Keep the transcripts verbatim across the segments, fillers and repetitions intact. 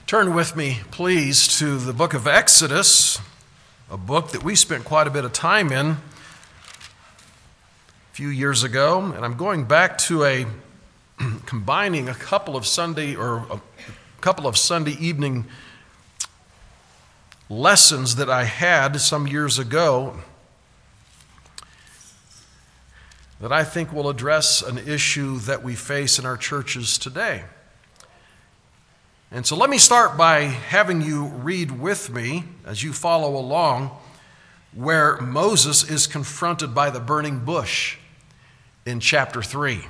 Turn with me, please, to the book of Exodus, a book that we spent quite a bit of time in a few years ago. And I'm going back to a combining a couple of Sunday or a couple of Sunday evening lessons that I had some years ago that I think will address an issue that we face in our churches today. And so let me start by having you read with me, as you follow along, where Moses is confronted by the burning bush in chapter three.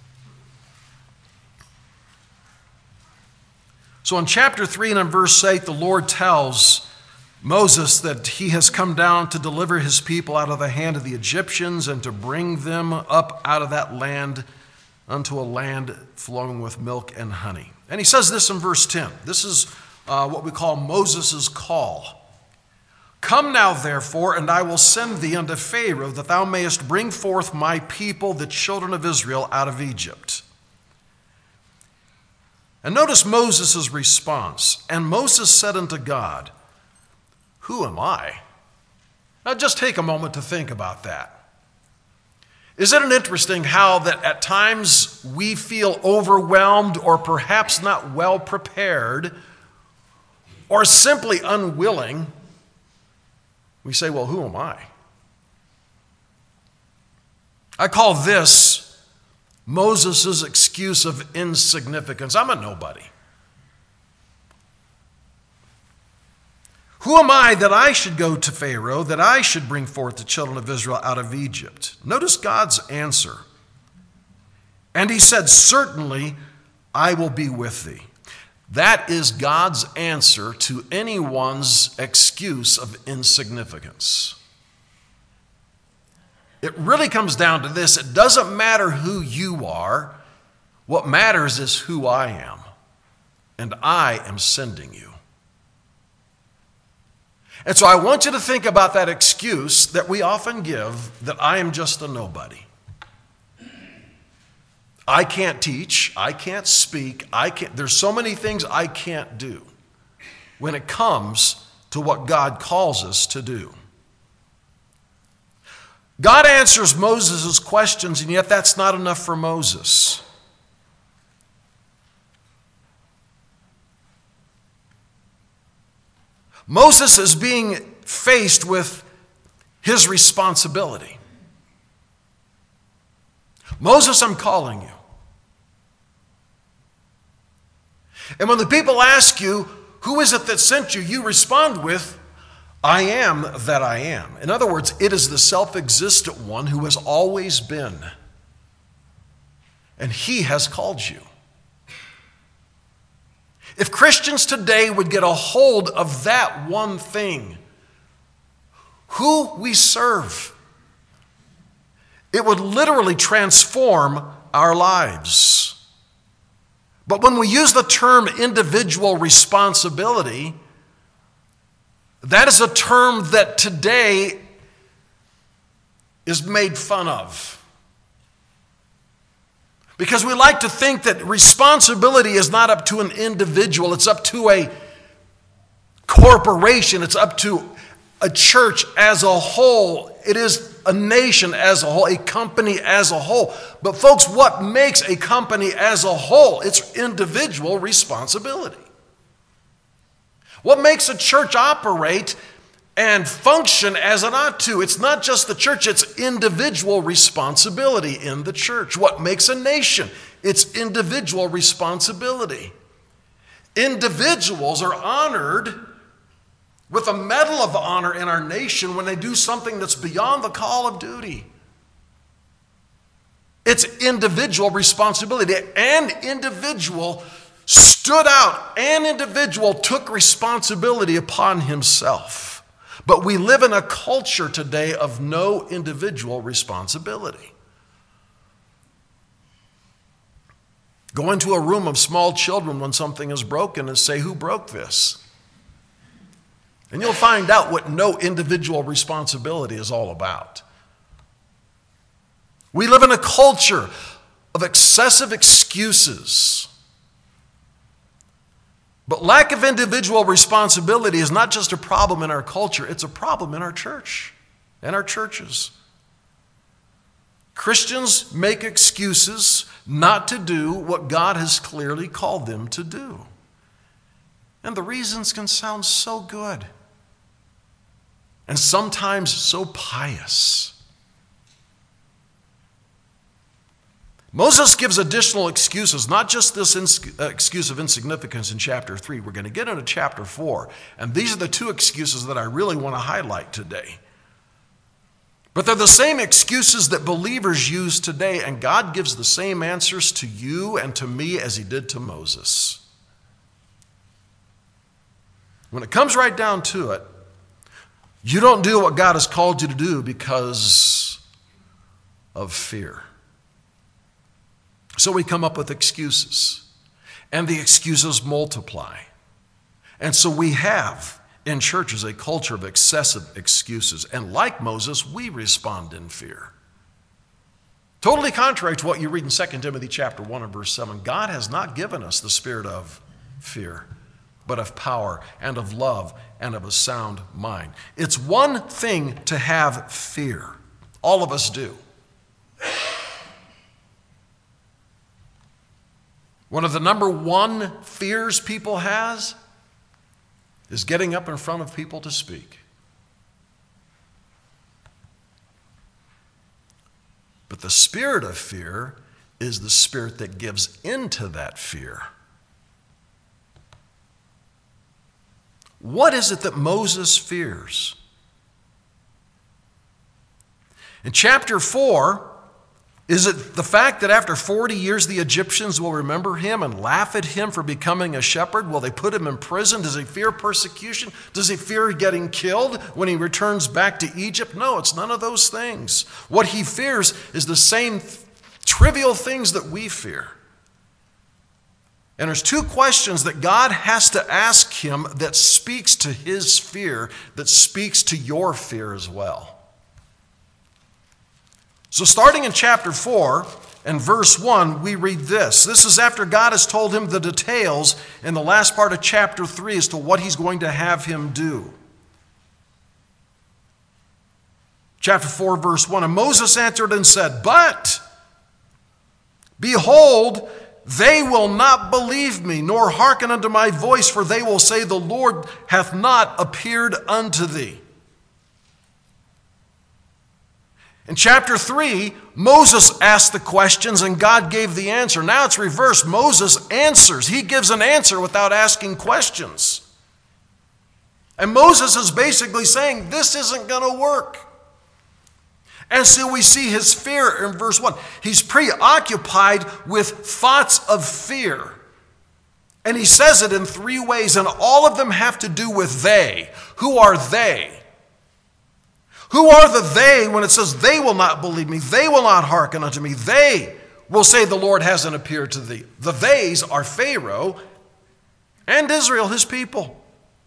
So in chapter three and in verse eight, the Lord tells Moses that he has come down to deliver his people out of the hand of the Egyptians and to bring them up out of that land unto a land flowing with milk and honey. And he says this in verse ten. This is uh, what we call Moses' call. Come now, therefore, and I will send thee unto Pharaoh, that thou mayest bring forth my people, the children of Israel, out of Egypt. And notice Moses' response. And Moses said unto God, who am I? Now just take a moment to think about that. Isn't it interesting how that at times we feel overwhelmed or perhaps not well prepared or simply unwilling? We say, well, who am I? I call this Moses' excuse of insignificance. I'm a nobody. Who am I that I should go to Pharaoh, that I should bring forth the children of Israel out of Egypt? Notice God's answer. And he said, certainly I will be with thee. That is God's answer to anyone's excuse of insignificance. It really comes down to this. It doesn't matter who you are. What matters is who I am. And I am sending you. And so I want you to think about that excuse that we often give, that I am just a nobody. I can't teach, I can't speak, I can't, there's so many things I can't do when it comes to what God calls us to do. God answers Moses' questions, and yet that's not enough for Moses. Moses is being faced with his responsibility. Moses, I'm calling you. And when the people ask you, who is it that sent you? You respond with, I am that I am. In other words, it is the self-existent one who has always been. And he has called you. If Christians today would get a hold of that one thing, who we serve, it would literally transform our lives. But when we use the term individual responsibility, that is a term that today is made fun of. Because we like to think that responsibility is not up to an individual, it's up to a corporation, it's up to a church as a whole, it is a nation as a whole, a company as a whole. But folks, what makes a company as a whole? It's individual responsibility. What makes a church operate and function as it ought to? It's not just the church, it's individual responsibility in the church. What makes a nation? It's individual responsibility. Individuals are honored with a medal of honor in our nation when they do something that's beyond the call of duty. It's individual responsibility. An individual stood out. An individual took responsibility upon himself. But we live in a culture today of no individual responsibility. Go into a room of small children when something is broken and say, who broke this? And you'll find out what no individual responsibility is all about. We live in a culture of excessive excuses. But lack of individual responsibility is not just a problem in our culture, it's a problem in our church and our churches. Christians make excuses not to do what God has clearly called them to do. And the reasons can sound so good and sometimes so pious. Moses gives additional excuses, not just this ins- uh, excuse of insignificance in chapter three. We're going to get into chapter four, and these are the two excuses that I really want to highlight today. But they're the same excuses that believers use today, and God gives the same answers to you and to me as he did to Moses. When it comes right down to it, you don't do what God has called you to do because of fear. So we come up with excuses, and the excuses multiply. And so we have in churches a culture of excessive excuses. And like Moses, we respond in fear. Totally contrary to what you read in Second Timothy chapter one and verse seven. God has not given us the spirit of fear, but of power and of love and of a sound mind. It's one thing to have fear. All of us do. One of the number one fears people has is getting up in front of people to speak. But the spirit of fear is the spirit that gives into that fear. What is it that Moses fears? In chapter four, is it the fact that after forty years the Egyptians will remember him and laugh at him for becoming a shepherd? Will they put him in prison? Does he fear persecution? Does he fear getting killed when he returns back to Egypt? No, it's none of those things. What he fears is the same th- trivial things that we fear. And there's two questions that God has to ask him that speaks to his fear, that speaks to your fear as well. So starting in chapter four and verse one, we read this. This is after God has told him the details in the last part of chapter three as to what he's going to have him do. Chapter four, verse one, and Moses answered and said, "But, behold, they will not believe me, nor hearken unto my voice, for they will say, the Lord hath not appeared unto thee." In chapter three, Moses asked the questions and God gave the answer. Now it's reversed. Moses answers. He gives an answer without asking questions. And Moses is basically saying, this isn't going to work. And so we see his fear in verse one. He's preoccupied with thoughts of fear. And he says it in three ways, and all of them have to do with they. Who are they? Who are the they when it says they will not believe me, they will not hearken unto me, they will say the Lord hasn't appeared to thee? The theys are Pharaoh and Israel, his people.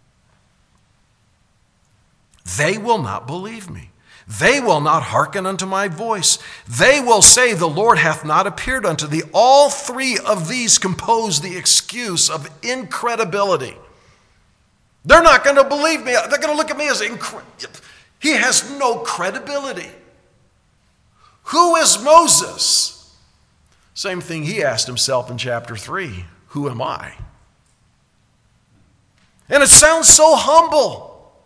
They will not believe me. They will not hearken unto my voice. They will say the Lord hath not appeared unto thee. All three of these compose the excuse of incredibility. They're not going to believe me. They're going to look at me as incredible. He has no credibility. Who is Moses? Same thing he asked himself in chapter three. Who am I? And it sounds so humble.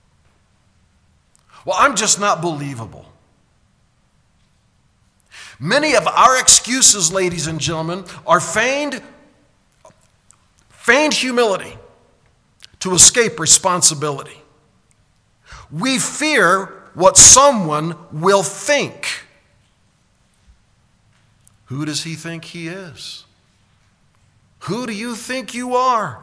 Well, I'm just not believable. Many of our excuses, ladies and gentlemen, are feigned, feigned humility to escape responsibility. We fear what someone will think. Who does he think he is? Who do you think you are?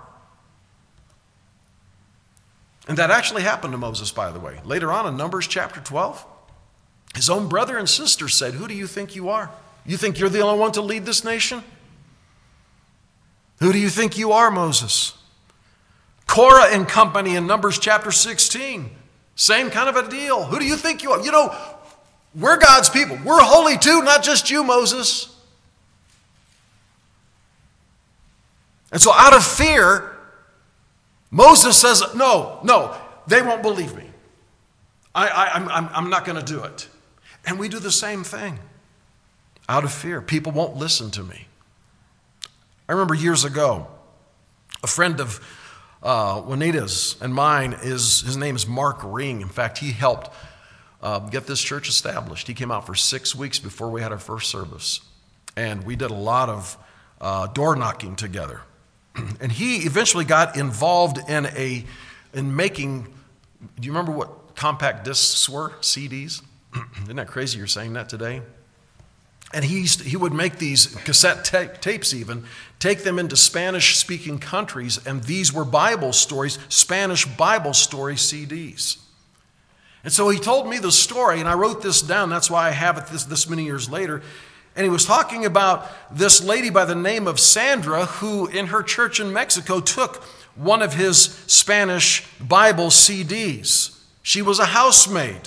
And that actually happened to Moses, by the way. Later on in Numbers chapter twelve, his own brother and sister said, who do you think you are? You think you're the only one to lead this nation? Who do you think you are, Moses? Korah and company in Numbers chapter sixteen. Same kind of a deal. Who do you think you are? You know, we're God's people. We're holy too, not just you, Moses. And so out of fear, Moses says, no, no, they won't believe me. I, I, I'm, I'm, I'm not going to do it. And we do the same thing out of fear. People won't listen to me. I remember years ago, a friend of uh, Juanita's and mine, is his name is Mark Ring. In fact, he helped uh, get this church established. He came out for six weeks before we had our first service. And we did a lot of uh, door knocking together. And he eventually got involved in a in making, do you remember what compact discs were? C Ds? Isn't that crazy you're saying that today? And he, used to, he would make these cassette ta- tapes even, take them into Spanish-speaking countries, and these were Bible stories, Spanish Bible story C Ds. And so he told me the story, and I wrote this down. That's why I have it this, this many years later. And he was talking about this lady by the name of Sandra, who in her church in Mexico took one of his Spanish Bible C Ds. She was a housemaid.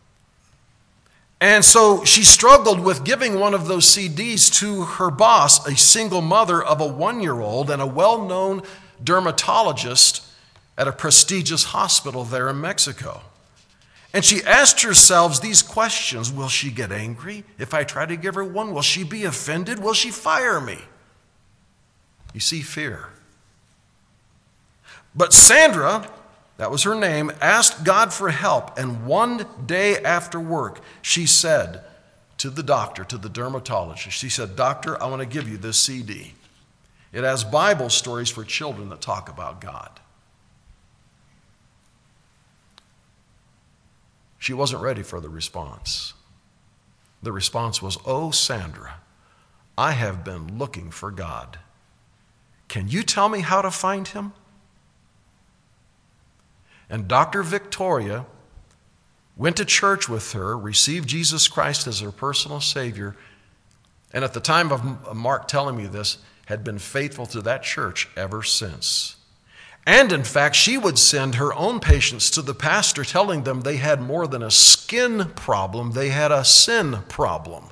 And so she struggled with giving one of those C Ds to her boss, a single mother of a one-year-old and a well-known dermatologist at a prestigious hospital there in Mexico. And she asked herself these questions. Will she get angry if I try to give her one? Will she be offended? Will she fire me? You see, fear. But Sandra, that was her name, asked God for help. And one day after work, she said to the doctor, to the dermatologist, she said, "Doctor, I want to give you this C D. It has Bible stories for children that talk about God." She wasn't ready for the response. The response was, "Oh, Sandra, I have been looking for God. Can you tell me how to find him?" And Doctor Victoria went to church with her, received Jesus Christ as her personal Savior, and at the time of Mark telling me this, had been faithful to that church ever since. And in fact, she would send her own patients to the pastor telling them they had more than a skin problem, they had a sin problem.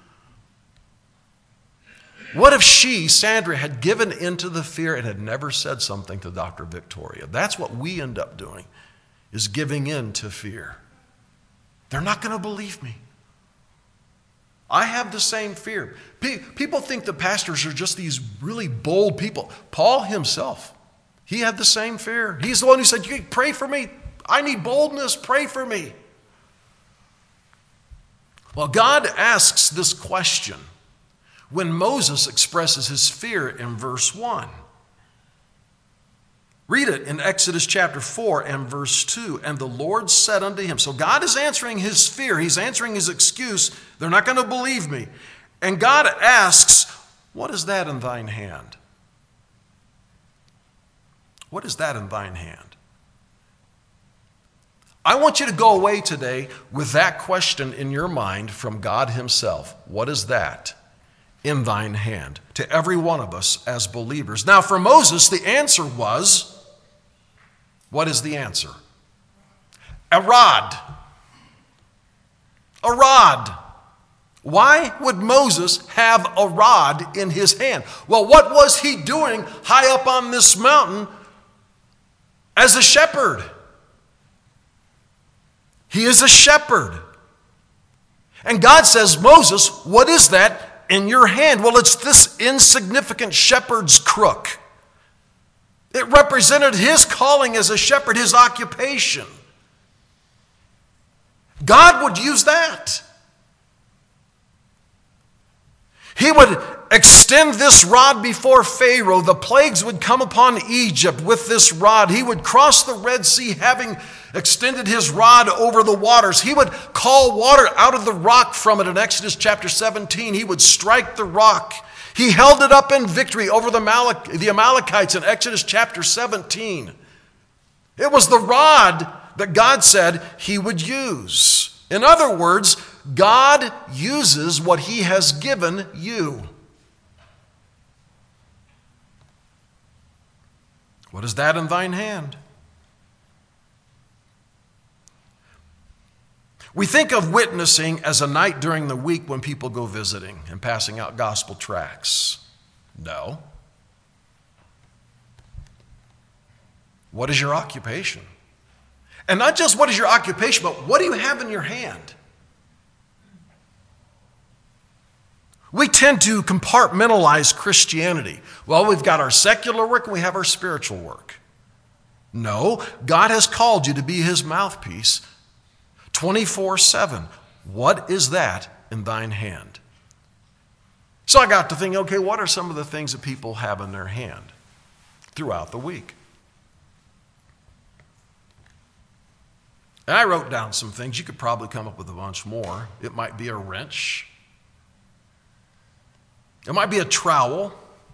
What if she, Sandra, had given into the fear and had never said something to Doctor Victoria? That's what we end up doing, is giving in to fear. They're not going to believe me. I have the same fear. People think the pastors are just these really bold people. Paul himself, he had the same fear. He's the one who said, "You pray for me. I need boldness. Pray for me." Well, God asks this question when Moses expresses his fear in verse one. Read it in Exodus chapter four and verse two. "And the Lord said unto him," so God is answering his fear. He's answering his excuse. They're not going to believe me. And God asks, "What is that in thine hand?" What is that in thine hand? I want you to go away today with that question in your mind from God himself. What is that in thine hand? To every one of us as believers. Now for Moses, the answer was, what is the answer? A rod. A rod. Why would Moses have a rod in his hand? Well, what was he doing high up on this mountain as a shepherd? He is a shepherd. And God says, "Moses, what is that in your hand?" Well, it's this insignificant shepherd's crook. It represented his calling as a shepherd, his occupation. God would use that. He would extend this rod before Pharaoh. The plagues would come upon Egypt with this rod. He would cross the Red Sea having extended his rod over the waters. He would call water out of the rock from it in Exodus chapter seventeen. He would strike the rock. He held it up in victory over the, Malach- the Amalekites in Exodus chapter seventeen. It was the rod that God said he would use. In other words, God uses what he has given you. What is that in thine hand? We think of witnessing as a night during the week when people go visiting and passing out gospel tracts. No. What is your occupation? And not just what is your occupation, but what do you have in your hand? We tend to compartmentalize Christianity. Well, we've got our secular work and we have our spiritual work. No, God has called you to be his mouthpiece twenty-four seven. What is that in thine hand? So I got to think, okay, what are some of the things that people have in their hand throughout the week? And I wrote down some things. You could probably come up with a bunch more. It might be a wrench. It might be a trowel,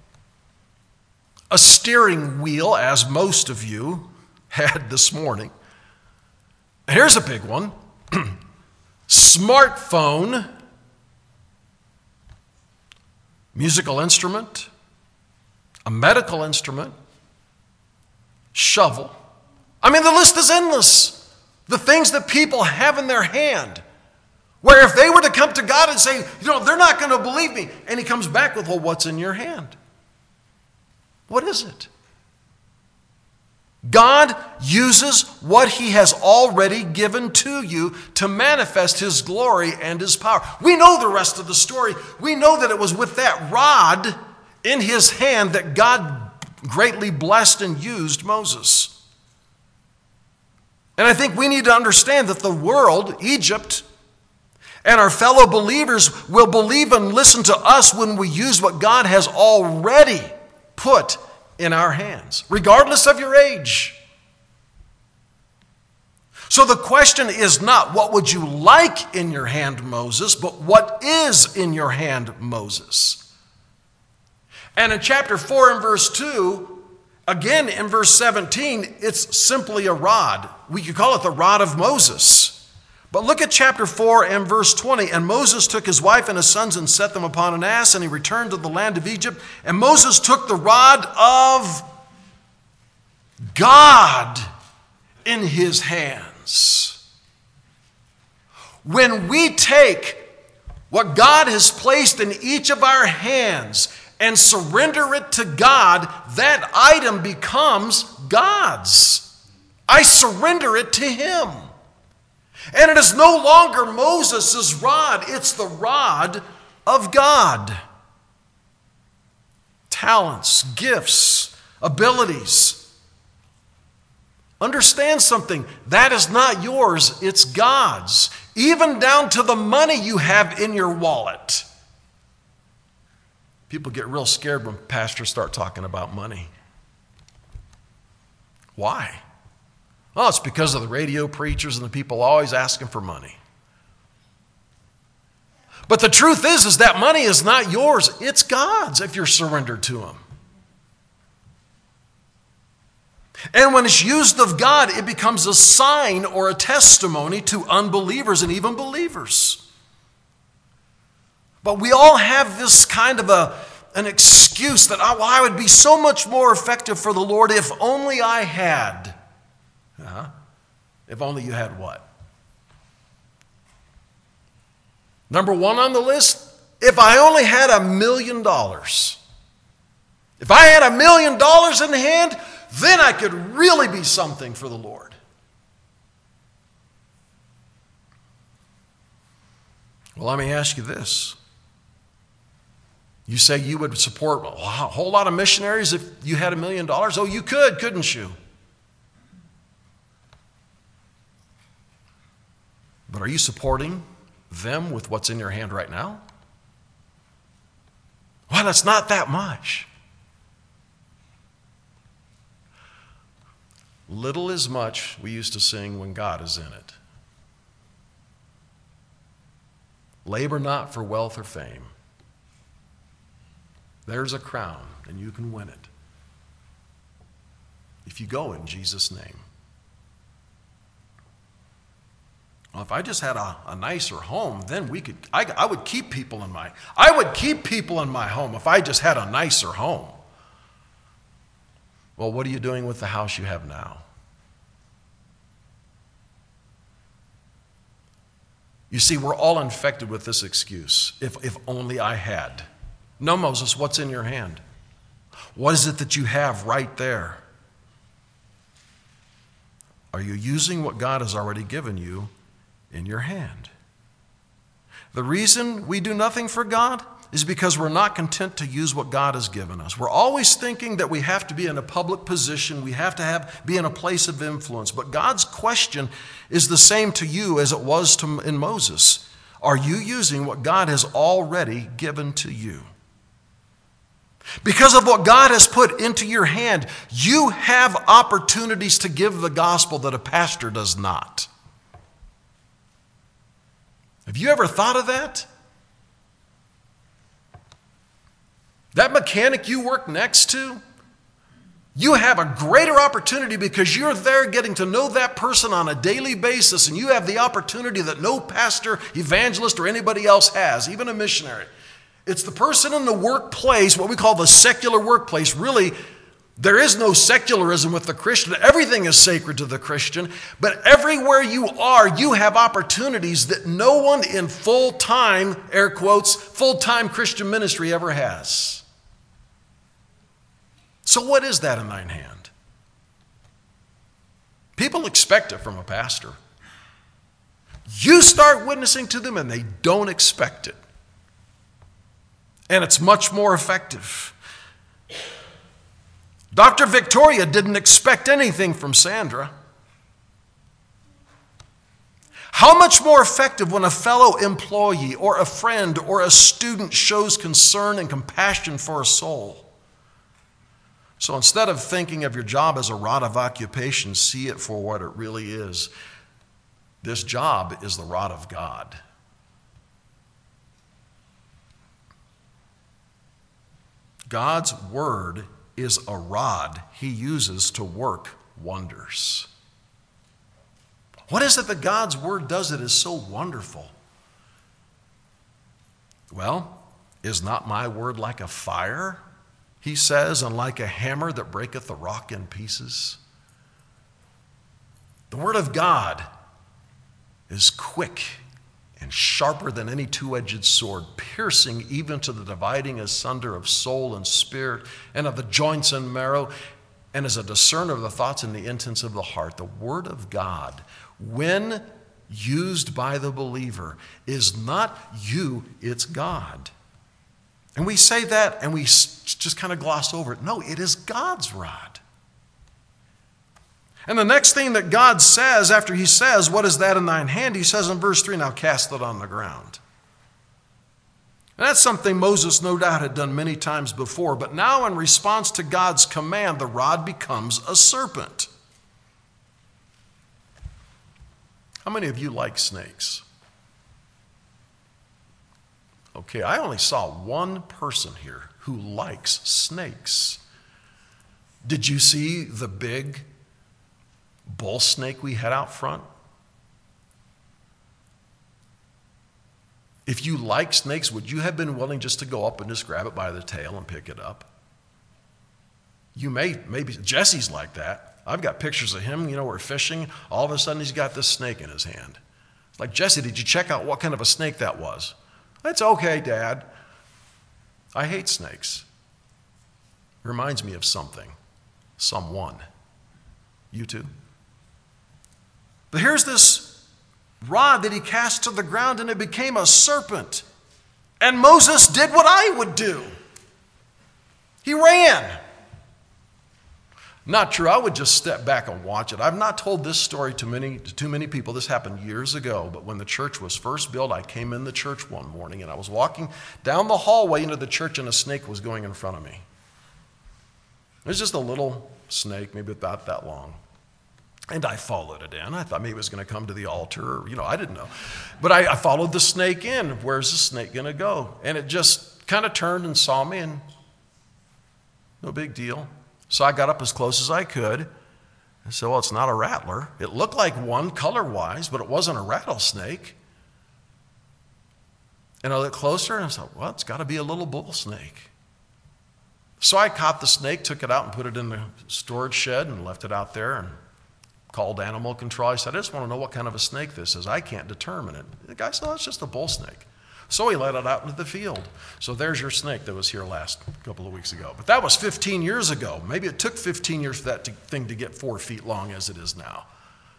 a steering wheel, as most of you had this morning. Here's a big one. Smartphone, musical instrument, a medical instrument, shovel. I mean, the list is endless. The things that people have in their hand. Where if they were to come to God and say, you know, they're not going to believe me. And he comes back with, well, what's in your hand? What is it? God uses what he has already given to you to manifest his glory and his power. We know the rest of the story. We know that it was with that rod in his hand that God greatly blessed and used Moses. And I think we need to understand that the world, Egypt, and our fellow believers will believe and listen to us when we use what God has already put in our hands, regardless of your age. So the question is not what would you like in your hand, Moses, but what is in your hand, Moses? And in chapter four and verse two, again in verse seventeen, it's simply a rod. We could call it the rod of Moses. But look at chapter four and verse twenty. And Moses took his wife and his sons and set them upon an ass, and he returned to the land of Egypt. And Moses took the rod of God in his hands. When we take what God has placed in each of our hands and surrender it to God, that item becomes God's. I surrender it to him. And it is no longer Moses' rod, it's the rod of God. Talents, gifts, abilities. Understand something, that is not yours, it's God's. Even down to the money you have in your wallet. People get real scared when pastors start talking about money. Why? Well, it's because of the radio preachers and the people always asking for money. But the truth is, is that money is not yours. It's God's if you're surrendered to him. And when it's used of God, it becomes a sign or a testimony to unbelievers and even believers. But we all have this kind of a, an excuse that, oh, well, I would be so much more effective for the Lord if only I had. Uh-huh. If only you had what? Number one on the list, if I only had a million dollars. If I had a million dollars in hand, then I could really be something for the Lord. Well, let me ask you this. You say you would support a whole lot of missionaries if you had a million dollars? Oh, you could, couldn't you? But are you supporting them with what's in your hand right now? Well, it's not that much. Little is much, we used to sing, when God is in it. Labor not for wealth or fame. There's a crown, and you can win it if you go in Jesus' name. Well, if I just had a, a nicer home, then we could. I, I would keep people in my. I would keep people in my home if I just had a nicer home. Well, what are you doing with the house you have now? You see, we're all infected with this excuse. If if only I had. No, Moses, what's in your hand? What is it that you have right there? Are you using what God has already given you in your hand? The reason we do nothing for God is because we're not content to use what God has given us. We're always thinking that we have to be in a public position, we have to have be in a place of influence. But God's question is the same to you as it was to, in Moses. Are you using what God has already given to you? Because of what God has put into your hand, you have opportunities to give the gospel that a pastor does not. Have you ever thought of that? That mechanic you work next to, you have a greater opportunity because you're there getting to know that person on a daily basis, and you have the opportunity that no pastor, evangelist, or anybody else has, even a missionary. It's the person in the workplace, what we call the secular workplace. Really, there is no secularism with the Christian. Everything is sacred to the Christian. But everywhere you are, you have opportunities that no one in full-time, air quotes, full-time Christian ministry ever has. So what is that in thine hand? People expect it from a pastor. You start witnessing to them and they don't expect it. And it's much more effective. Doctor Victoria didn't expect anything from Sandra. How much more effective when a fellow employee or a friend or a student shows concern and compassion for a soul? So instead of thinking of your job as a rod of occupation, see it for what it really is. This job is the rod of God. God's word is a rod he uses to work wonders. What is it that God's word does that is so wonderful? Well, is not my word like a fire, he says, and like a hammer that breaketh the rock in pieces? The word of God is quick and sharper than any two-edged sword, piercing even to the dividing asunder of soul and spirit, and of the joints and marrow, and is a discerner of the thoughts and the intents of the heart. The word of God, when used by the believer, is not you, it's God. And we say that and we just kind of gloss over it. No, it is God's rod. And the next thing that God says after he says, what is that in thine hand? He says in verse three, now cast it on the ground. And that's something Moses no doubt had done many times before, but now in response to God's command, the rod becomes a serpent. How many of you like snakes? Okay, I only saw one person here who likes snakes. Did you see the big bull snake we had out front? If you like snakes, would you have been willing just to go up and just grab it by the tail and pick it up? You may, maybe, Jesse's like that. I've got pictures of him, you know, we're fishing. All of a sudden he's got this snake in his hand. Like, Jesse, did you check out what kind of a snake that was? It's okay, Dad. I hate snakes. It reminds me of something, someone. You too? But here's this rod that he cast to the ground, and it became a serpent. And Moses did what I would do. He ran. Not true. I would just step back and watch it. I've not told this story to many, to too many people. This happened years ago, but when the church was first built, I came in the church one morning, and I was walking down the hallway into the church, and a snake was going in front of me. It was just a little snake, maybe about that long. And I followed it in. I thought maybe it was going to come to the altar. Or, you know, I didn't know. But I, I followed the snake in. Where's the snake going to go? And it just kind of turned and saw me, and no big deal. So I got up as close as I could. I said, well, it's not a rattler. It looked like one color-wise, but it wasn't a rattlesnake. And I looked closer, and I thought, well, it's got to be a little bull snake. So I caught the snake, took it out, and put it in the storage shed and left it out there, and called animal control. I said, I just want to know what kind of a snake this is. I can't determine it. The guy said, oh, it's just a bull snake. So he let it out into the field. So there's your snake that was here last couple of weeks ago. But that was fifteen years ago. Maybe it took fifteen years for that to, thing to get four feet long as it is now.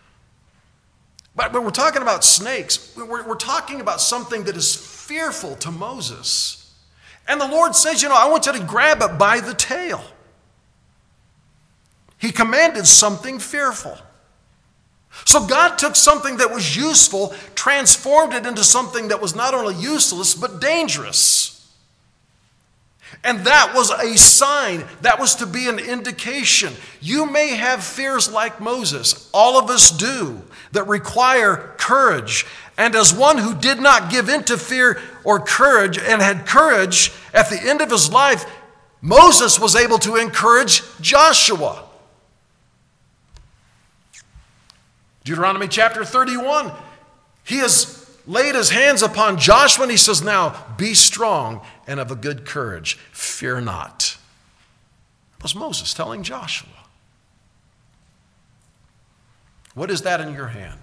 But when we're talking about snakes, we're, we're talking about something that is fearful to Moses. And the Lord says, you know, I want you to grab it by the tail. He commanded something fearful. So God took something that was useful, transformed it into something that was not only useless, but dangerous. And that was a sign. That was to be an indication. You may have fears like Moses. All of us do, that require courage. And as one who did not give in to fear or courage and had courage at the end of his life, Moses was able to encourage Joshua. Deuteronomy chapter thirty-one, he has laid his hands upon Joshua and he says, now be strong and of a good courage. Fear not. That was Moses telling Joshua. What is that in your hand?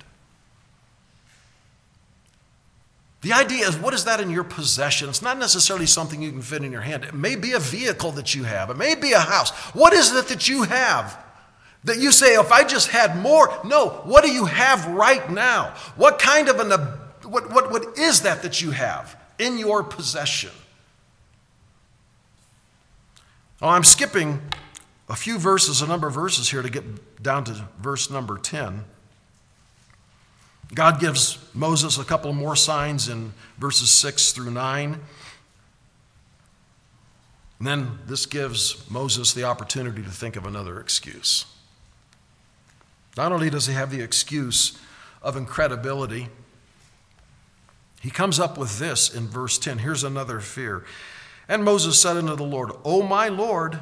The idea is, what is that in your possession? It's not necessarily something you can fit in your hand. It may be a vehicle that you have. It may be a house. What is it that you have that you say, if I just had more? No, what do you have right now? What kind of an, what, what, what is that that you have in your possession? Oh, I'm skipping a few verses, a number of verses here to get down to verse number ten. God gives Moses a couple more signs in verses six through nine. And then this gives Moses the opportunity to think of another excuse. Not only does he have the excuse of incredibility, he comes up with this in verse ten. Here's another fear. And Moses said unto the Lord, O my Lord,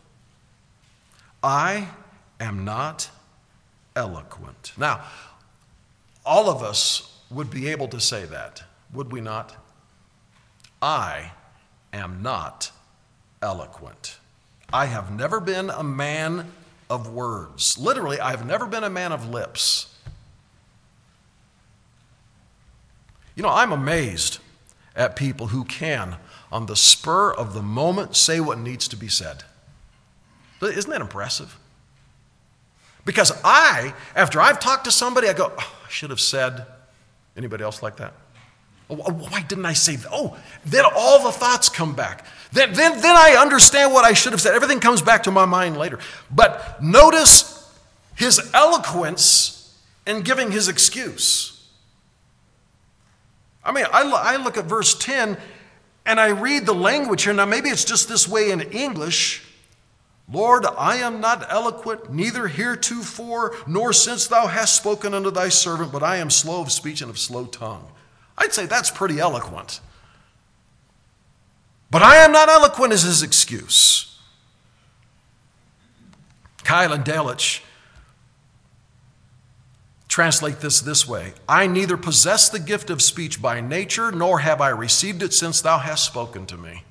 I am not eloquent. Now, all of us would be able to say that, would we not? I am not eloquent. I have never been a man of words. Literally, I have never been a man of lips. You know, I'm amazed at people who can, on the spur of the moment, say what needs to be said. Isn't that impressive? Because I, after I've talked to somebody, I go, oh, I should have said. Anybody else like that? Oh, why didn't I say that? Oh, then all the thoughts come back. Then, then, then I understand what I should have said. Everything comes back to my mind later. But notice his eloquence in giving his excuse. I mean, I, I look at verse ten and I read the language here. Now, maybe it's just this way in English. Lord, I am not eloquent, neither heretofore, nor since thou hast spoken unto thy servant, but I am slow of speech and of slow tongue. I'd say that's pretty eloquent. But I am not eloquent is his excuse. Kyle and Delitzsch translate this this way. I neither possess the gift of speech by nature, nor have I received it since thou hast spoken to me.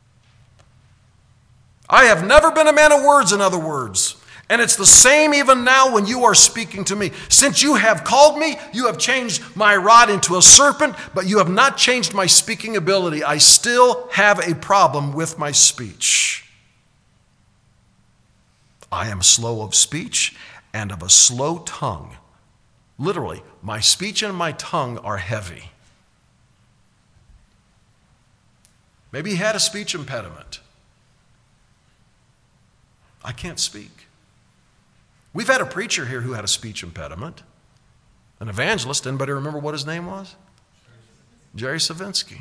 I have never been a man of words, in other words. And it's the same even now when you are speaking to me. Since you have called me, you have changed my rod into a serpent, but you have not changed my speaking ability. I still have a problem with my speech. I am slow of speech and of a slow tongue. Literally, my speech and my tongue are heavy. Maybe he had a speech impediment. I can't speak. We've had a preacher here who had a speech impediment, an evangelist. Anybody remember what his name was? Jerry Savinsky.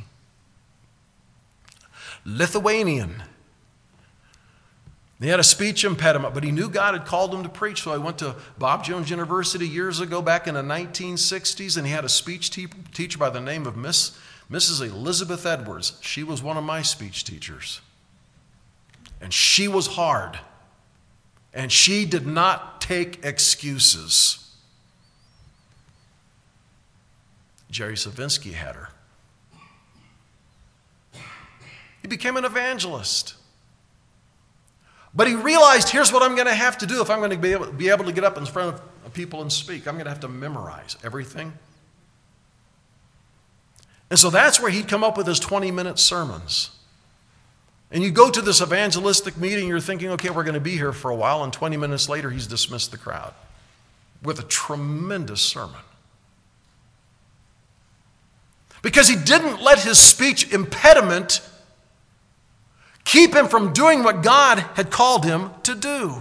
Lithuanian. He had a speech impediment, but he knew God had called him to preach. So I went to Bob Jones University years ago, back in the nineteen sixties, and he had a speech te- teacher by the name of Miss Missus Elizabeth Edwards. She was one of my speech teachers. And she was hard. And she did not take excuses. Jerry Savinsky had her. He became an evangelist. But he realized, here's what I'm going to have to do if I'm going to be able, be able to get up in front of people and speak. I'm going to have to memorize everything. And so that's where he'd come up with his twenty-minute sermons. And you go to this evangelistic meeting, you're thinking, okay, we're going to be here for a while, and twenty minutes later, he's dismissed the crowd with a tremendous sermon. because he didn't let his speech impediment keep him from doing what God had called him to do.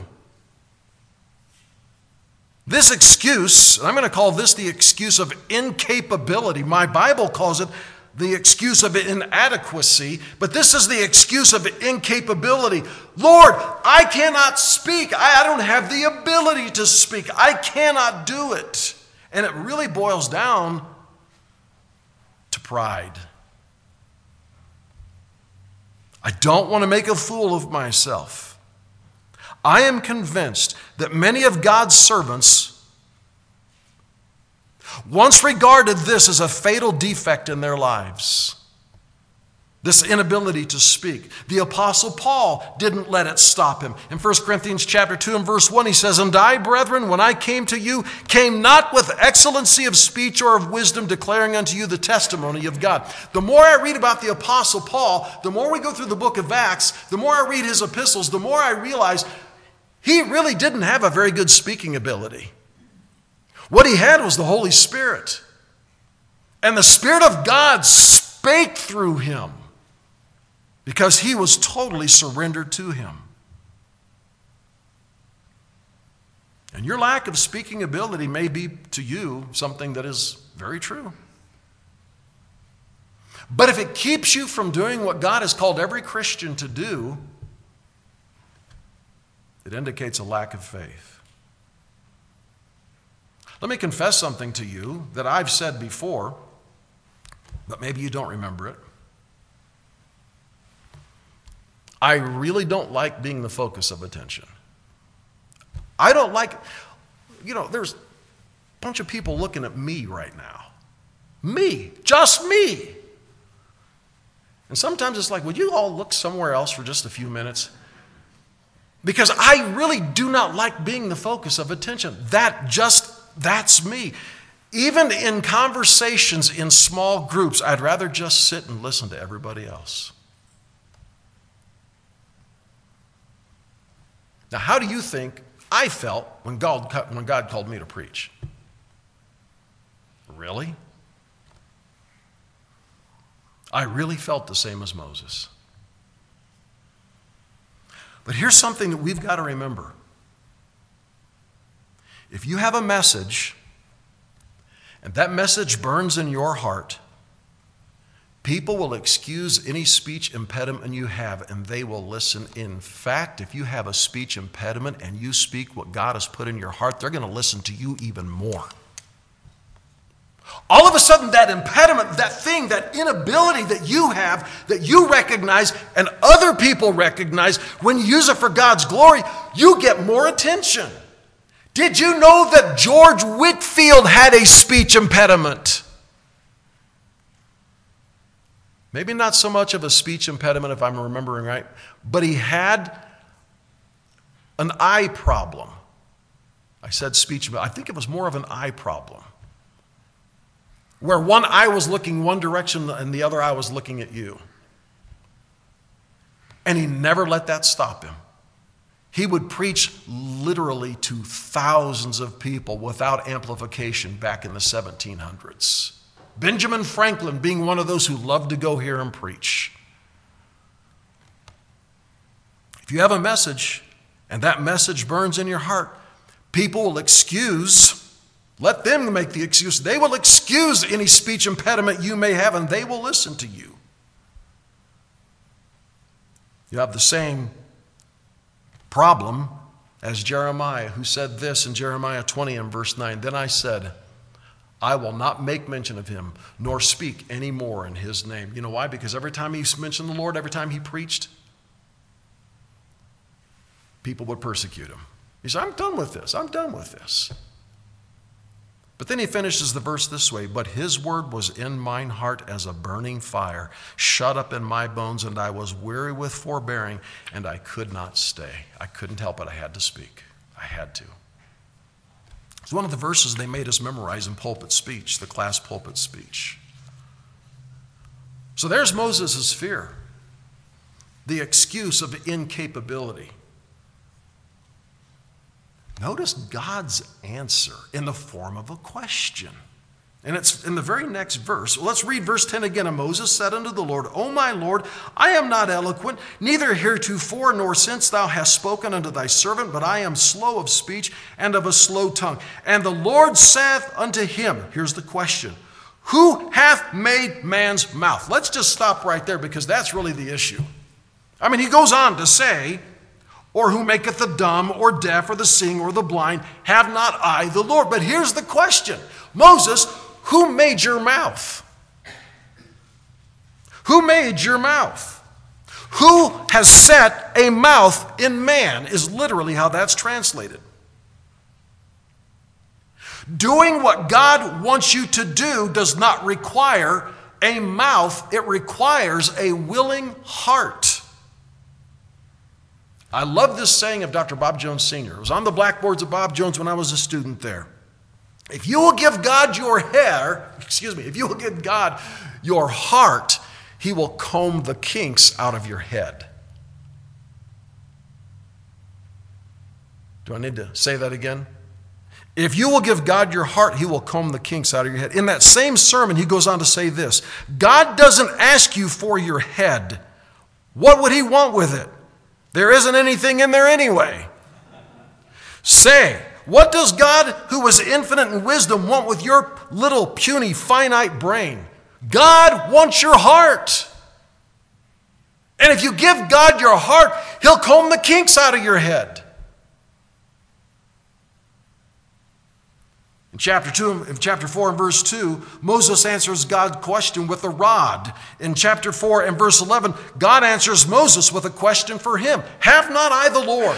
This excuse, and I'm going to call this the excuse of incapability. My Bible calls it the excuse of inadequacy, but this is the excuse of incapability. Lord, I cannot speak. I, I don't have the ability to speak. I cannot do it. And it really boils down to pride. I don't want to make a fool of myself. I am convinced that many of God's servants once regarded this as a fatal defect in their lives. This inability to speak. The Apostle Paul didn't let it stop him. In First Corinthians chapter two and verse one, he says, "And I, brethren, when I came to you, came not with excellency of speech or of wisdom, declaring unto you the testimony of God." The more I read about the Apostle Paul, the more we go through the book of Acts, the more I read his epistles, the more I realize he really didn't have a very good speaking ability. What he had was the Holy Spirit. And the Spirit of God spake through him because he was totally surrendered to him. And your lack of speaking ability may be to you something that is very true. But if it keeps you from doing what God has called every Christian to do, it indicates a lack of faith. Let me confess something to you that I've said before, but maybe you don't remember it. I really don't like being the focus of attention. I don't like, you know, there's a bunch of people looking at me right now. Me, just me. And sometimes it's like, would you all look somewhere else for just a few minutes? Because I really do not like being the focus of attention. That just, that's me. Even in conversations in small groups, I'd rather just sit and listen to everybody else. Now, how do you think I felt when God, when God called me to preach? Really? I really felt the same as Moses. But here's something that we've got to remember. If you have a message, and that message burns in your heart, people will excuse any speech impediment you have, and they will listen. In fact, if you have a speech impediment and you speak what God has put in your heart, they're going to listen to you even more. All of a sudden, that impediment, that thing, that inability that you have, that you recognize and other people recognize, when you use it for God's glory, you get more attention. Did you know that George Whitefield had a speech impediment? Maybe not so much of a speech impediment, if I'm remembering right, but he had an eye problem. I said speech, but I think it was more of an eye problem, where one eye was looking one direction and the other eye was looking at you. And he never let that stop him. He would preach literally to thousands of people without amplification back in the seventeen hundreds. Benjamin Franklin being one of those who loved to go here and preach. If you have a message and that message burns in your heart, people will excuse, let them make the excuse. They will excuse any speech impediment you may have, and they will listen to you. You have the same problem as Jeremiah, who said this in Jeremiah twenty and verse nine. Then I said, I will not make mention of him, nor speak any more in his name. You know why? Because every time he mentioned the Lord, every time he preached, people would persecute him. He said, I'm done with this. I'm done with this. But then he finishes the verse this way, but his word was in mine heart as a burning fire, shut up in my bones, and I was weary with forbearing, and I could not stay. I couldn't help it. I had to speak. I had to. It's one of the verses they made us memorize in pulpit speech, the class pulpit speech. So there's Moses' fear, the excuse of incapability. Notice God's answer in the form of a question. And it's in the very next verse. Well, let's read verse ten again. And Moses said unto the Lord, O my Lord, I am not eloquent, neither heretofore nor since thou hast spoken unto thy servant, but I am slow of speech and of a slow tongue. And the Lord saith unto him, here's the question, who hath made man's mouth? Let's just stop right there because that's really the issue. I mean, he goes on to say, or who maketh the dumb or deaf or the seeing or the blind, have not I the Lord? But here's the question. Moses, who made your mouth? Who made your mouth? Who has set a mouth in man is literally how that's translated. Doing what God wants you to do does not require a mouth. It requires a willing heart. I love this saying of Doctor Bob Jones Senior It was on the blackboards of Bob Jones when I was a student there. If you will give God your hair, excuse me, if you will give God your heart, he will comb the kinks out of your head. Do I need to say that again? If you will give God your heart, he will comb the kinks out of your head. In that same sermon, he goes on to say this, God doesn't ask you for your head. What would he want with it? There isn't anything in there anyway. Say, what does God, who is infinite in wisdom, want with your little puny finite brain? God wants your heart. And if you give God your heart, he'll comb the kinks out of your head. In chapter two, in chapter four and verse two, Moses answers God's question with a rod. In chapter four and verse eleven, God answers Moses with a question for him. Have not I the Lord?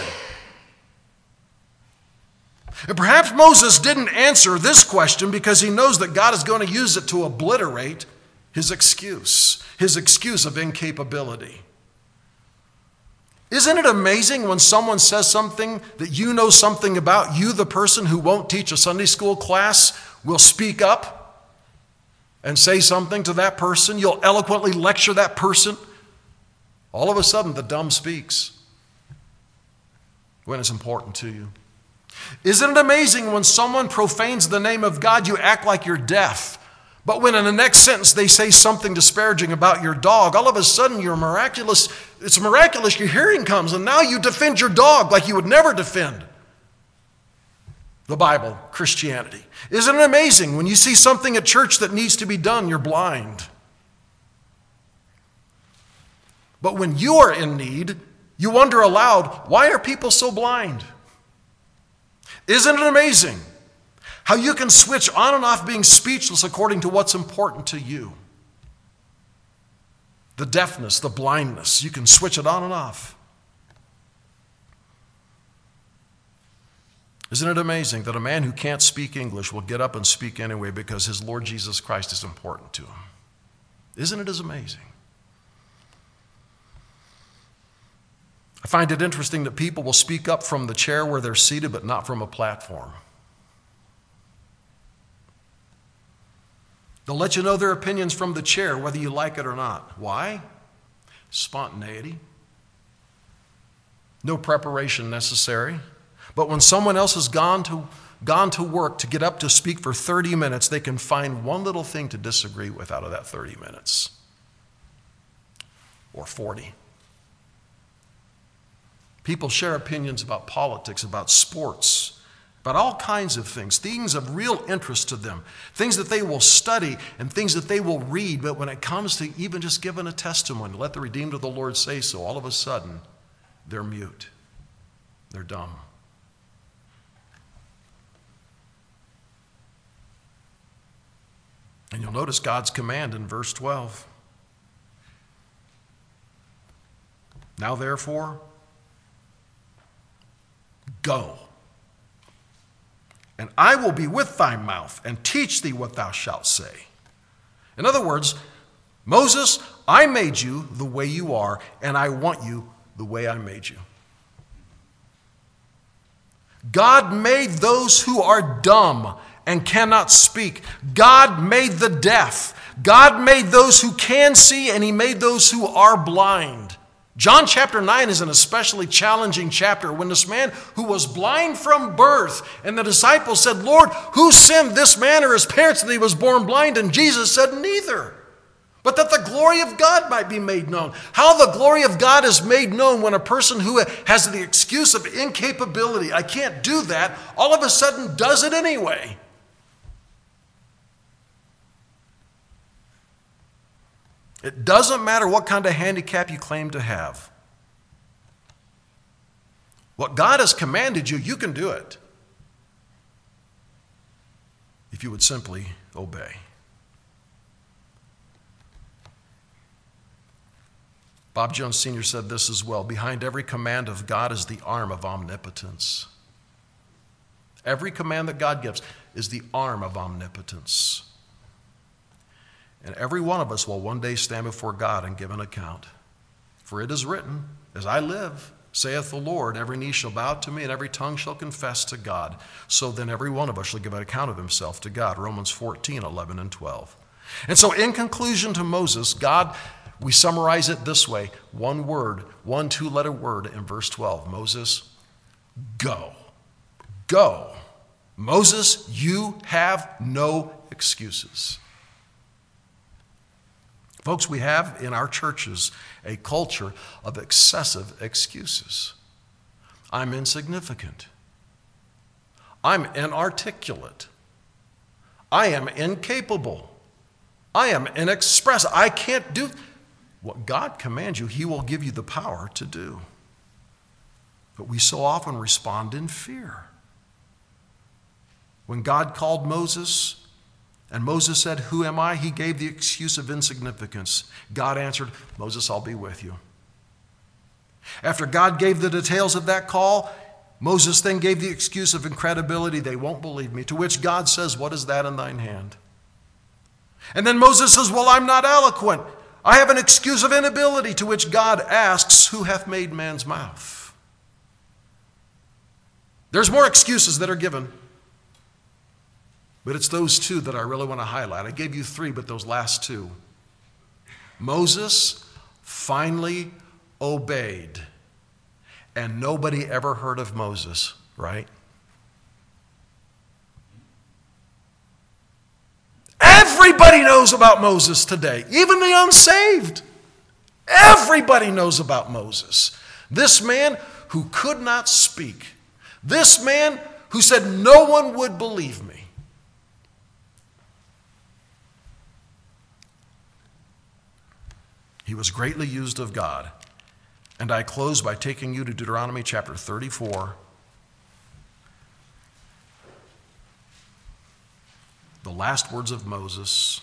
And perhaps Moses didn't answer this question because he knows that God is going to use it to obliterate his excuse, his excuse of incapability. Isn't it amazing when someone says something that you know something about, you, the person who won't teach a Sunday school class, will speak up and say something to that person? You'll eloquently lecture that person. All of a sudden, the dumb speaks when it's important to you. Isn't it amazing when someone profanes the name of God, you act like you're deaf? But when in the next sentence they say something disparaging about your dog, all of a sudden you're miraculous. It's miraculous your hearing comes, and now you defend your dog like you would never defend the Bible, Christianity. Isn't it amazing when you see something at church that needs to be done, you're blind? But when you are in need, you wonder aloud, why are people so blind? Isn't it amazing how you can switch on and off being speechless according to what's important to you? The deafness, the blindness, you can switch it on and off. Isn't it amazing that a man who can't speak English will get up and speak anyway because his Lord Jesus Christ is important to him? Isn't it as amazing? I find it interesting that people will speak up from the chair where they're seated, but not from a platform. They'll let you know their opinions from the chair, whether you like it or not. Why? Spontaneity. No preparation necessary. But when someone else has gone to, gone to work to get up to speak for thirty minutes, they can find one little thing to disagree with out of that thirty minutes. Or forty. People share opinions about politics, about sports, about all kinds of things, things of real interest to them, things that they will study and things that they will read. But when it comes to even just giving a testimony, let the redeemed of the Lord say so, all of a sudden, they're mute. They're dumb. And you'll notice God's command in verse twelve. Now therefore, go, and I will be with thy mouth and teach thee what thou shalt say. In other words, Moses, I made you the way you are, and I want you the way I made you. God made those who are dumb and cannot speak. God made the deaf. God made those who can see, and he made those who are blind. John chapter nine is an especially challenging chapter when this man who was blind from birth, and the disciples said, Lord, who sinned, this man or his parents, that he was born blind? And Jesus said, neither, but that the glory of God might be made known. How the glory of God is made known when a person who has the excuse of incapability, I can't do that, all of a sudden does it anyway. It doesn't matter what kind of handicap you claim to have. What God has commanded you, you can do it if you would simply obey. Bob Jones Senior said this as well. Behind every command of God is the arm of omnipotence. Every command that God gives is the arm of omnipotence. And every one of us will one day stand before God and give an account. For it is written, as I live, saith the Lord, every knee shall bow to me and every tongue shall confess to God. So then every one of us shall give an account of himself to God. Romans fourteen, eleven, and twelve. And so in conclusion to Moses, God, we summarize it this way. One word, one two-letter word in verse twelve. Moses, go. Go. Moses, you have no excuses. Folks, we have in our churches a culture of excessive excuses. I'm insignificant. I'm inarticulate. I am incapable. I am inexpressive. I can't do what God commands you. He will give you the power to do. But we so often respond in fear. When God called Moses, and Moses said, who am I? He gave the excuse of insignificance. God answered, Moses, I'll be with you. After God gave the details of that call, Moses then gave the excuse of incredibility. They won't believe me. To which God says, what is that in thine hand? And then Moses says, well, I'm not eloquent. I have an excuse of inability. To which God asks, who hath made man's mouth? There's more excuses that are given. But it's those two that I really want to highlight. I gave you three, but those last two. Moses finally obeyed. And nobody ever heard of Moses, right? Everybody knows about Moses today, even the unsaved. Everybody knows about Moses. This man who could not speak. This man who said, no one would believe me. He was greatly used of God. And I close by taking you to Deuteronomy chapter thirty-four. The last words of Moses.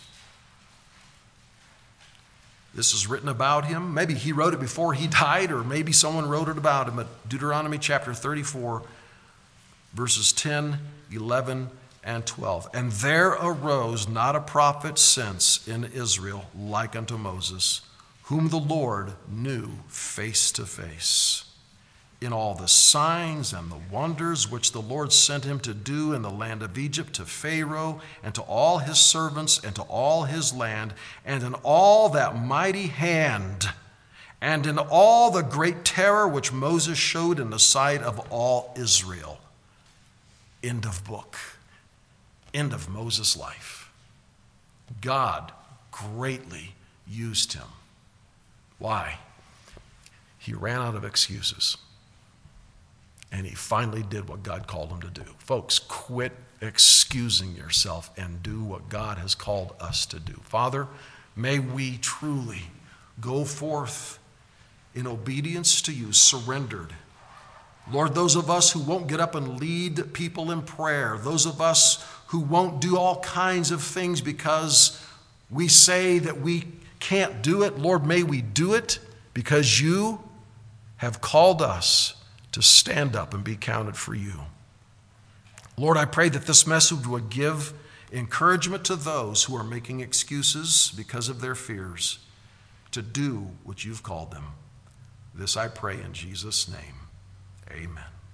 This is written about him. Maybe he wrote it before he died, or maybe someone wrote it about him. But Deuteronomy chapter thirty-four, verses ten, eleven, and twelve. And there arose not a prophet since in Israel like unto Moses, whom the Lord knew face to face, in all the signs and the wonders which the Lord sent him to do in the land of Egypt, to Pharaoh and to all his servants and to all his land, and in all that mighty hand, and in all the great terror which Moses showed in the sight of all Israel. End of book. End of Moses' life. God greatly used him. Why? He ran out of excuses. And he finally did what God called him to do. Folks, quit excusing yourself and do what God has called us to do. Father, may we truly go forth in obedience to you, surrendered. Lord, those of us who won't get up and lead people in prayer, those of us who won't do all kinds of things because we say that we can't do it, Lord, may we do it because you have called us to stand up and be counted for you. Lord, I pray that this message would give encouragement to those who are making excuses because of their fears to do what you've called them. This I pray in Jesus' name. Amen.